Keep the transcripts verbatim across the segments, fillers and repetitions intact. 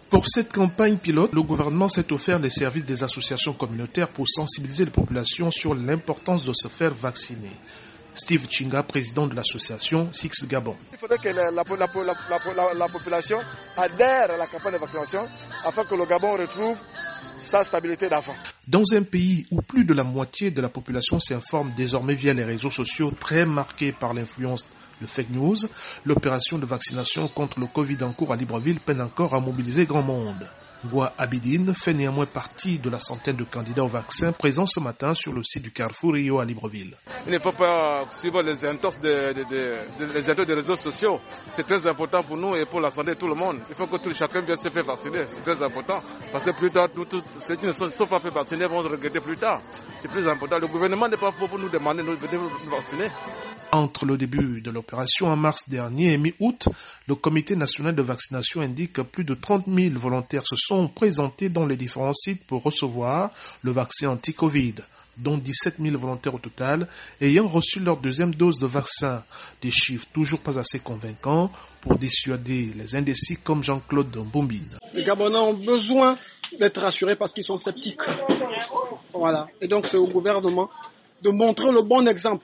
Pour cette campagne pilote, le gouvernement s'est offert les services des associations communautaires pour sensibiliser les populations sur l'importance de se faire vacciner. Steve Chinga, président de l'association Six Gabon. Il faudrait que la, la, la, la, la population adhère à la campagne de vaccination afin que le Gabon retrouve sa stabilité d'avant. Dans un pays où plus de la moitié de la population s'informe désormais via les réseaux sociaux très marqués par l'influence de fake news, l'opération de vaccination contre le Covid en cours à Libreville peine encore à mobiliser grand monde. Goua Abidine fait néanmoins partie de la centaine de candidats au vaccin présents ce matin sur le site du Carrefour Rio à Libreville. Il ne faut pas suivre les intox des de, de, de, de, des réseaux sociaux. C'est très important pour nous et pour la santé de tout le monde. Il faut que tout, chacun vienne se faire vacciner. C'est très important. Parce que plus tard, nous, tout, ceux qui ne sont pas fait vacciner vont se regretter plus tard. C'est plus important. Le gouvernement n'est pas pour nous demander de nous vacciner. Entre le début de l'opération en mars dernier et mi-août, le Comité national de vaccination indique que plus de trente mille volontaires se sont présentés dans les différents sites pour recevoir le vaccin anti-Covid, dont dix-sept mille volontaires au total ayant reçu leur deuxième dose de vaccin. Des chiffres toujours pas assez convaincants pour dissuader les indécis comme Jean-Claude Mbombine. Les Gabonais ont besoin d'être rassurés parce qu'ils sont sceptiques. Voilà. Et donc c'est au gouvernement de montrer le bon exemple.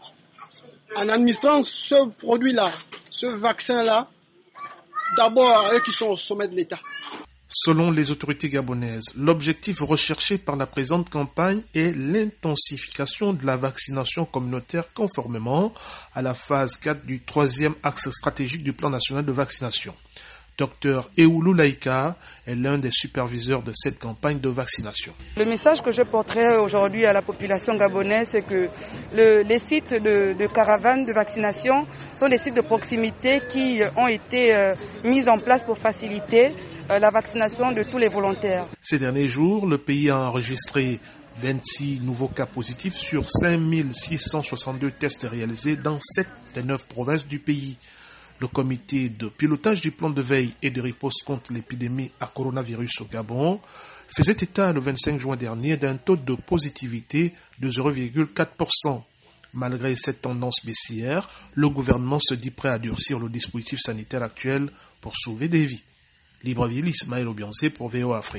En administrant ce produit-là, ce vaccin-là, d'abord à eux qui sont au sommet de l'État. Selon les autorités gabonaises, l'objectif recherché par la présente campagne est l'intensification de la vaccination communautaire conformément à la phase quatre du troisième axe stratégique du plan national de vaccination. Docteur Eoulou Laïka est l'un des superviseurs de cette campagne de vaccination. Le message que je porterai aujourd'hui à la population gabonaise, c'est que le, les sites de, de caravanes de vaccination sont des sites de proximité qui ont été euh, mis en place pour faciliter euh, la vaccination de tous les volontaires. Ces derniers jours, le pays a enregistré vingt-six nouveaux cas positifs sur cinq mille six cent soixante-deux tests réalisés dans sept des neuf provinces du pays. Le comité de pilotage du plan de veille et de riposte contre l'épidémie à coronavirus au Gabon faisait état le vingt-cinq juin dernier d'un taux de positivité de zéro virgule quatre pour cent. Malgré cette tendance baissière, le gouvernement se dit prêt à durcir le dispositif sanitaire actuel pour sauver des vies. Libreville, Ismaël Obiancé pour V O Afrique.